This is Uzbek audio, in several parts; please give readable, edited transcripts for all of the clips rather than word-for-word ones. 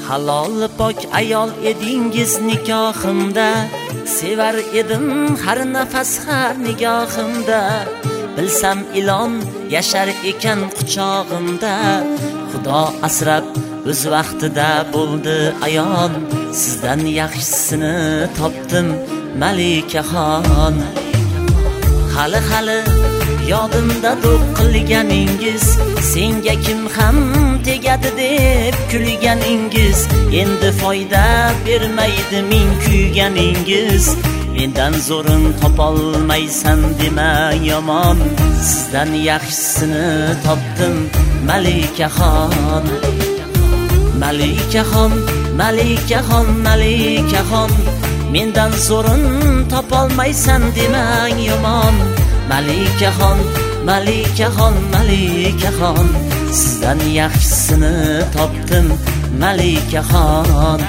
Halol pok ayol edingiz nikohimda, sevar edim har nafas har nigohimda. Bilsam ilon yashar ekan quchog'imda, Xudo asrab o'z vaqtida bo'ldi ayon. Sizdan yaxshisini topdim malikaxon. Hali yodimda do'q qilganingiz, senga kim ham tegadi deb kulganingiz. Endi foyda bermaydi ming kuyganingiz. Mendan zo'rin topolmaysan dema yomon. Sizdan yaxshisini topdim malikaxon. Malikaxon, malikaxon, malikaxon, mendan zo'rin topolmaysan demang yomon. Malikaxon, malikaxon, malikaxon, sizdan yaxshisini topdim malikaxon.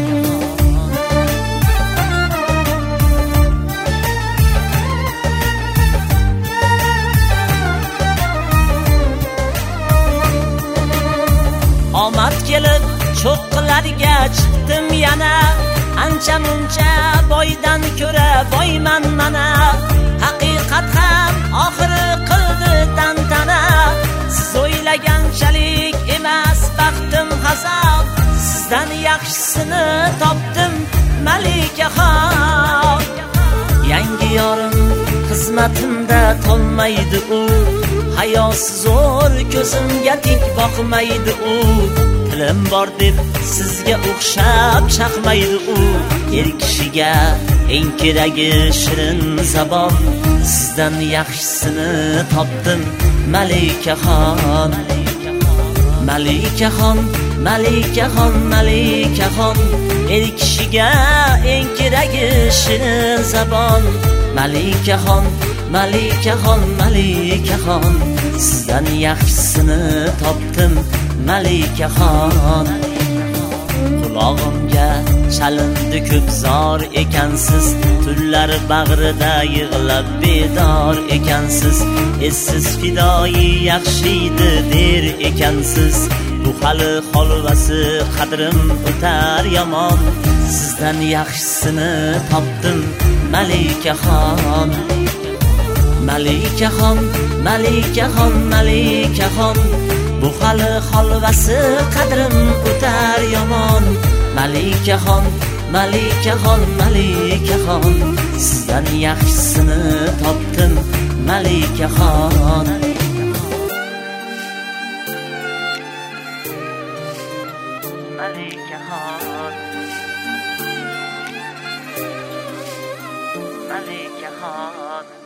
Omad kelib cho'qqilarga chiqdim yana, ancha muncha boydan ko'ra boyman mana. Haqiqat ham oxiri qildi tantana, siz o'ylaganchalik emas baxtim hazab. Sizdan yaxshisini topdim malikaxon. Yangi yorim xizmatimda tolmaydi u, hayosi zo'r ko'zimga tik boqmaydi u. Tilim bor deb sizga o'xshab chaqmaydi u, er kishiga eng keragi shirin zabon. Sizdan yaxshisini topdim malikaxon. Malikaxon, malikaxon, malikaxon, er kishiga eng keragi shirin zabon. Malikaxon, malikaxon, malikaxon, sizdan yaxshisini topdim malikaxon. Qulog'imga chalindi ko'p zor ekansiz, tunlar bag'rida yig'lab bedor ekansiz. Essiz fidoyi yaxshiydi der ekansiz, bu hali holvasi qadrim o'tar yomon. Sizdan yaxshisini topdim malikaxon. Malikaxon, malikaxon, malikaxon, bu hali holvasi qadrim o'tar yomon. Malikaxon, malikaxon, malikaxon, sizdan yaxshisini topdim malikaxon. Malikaxon, malikaxon.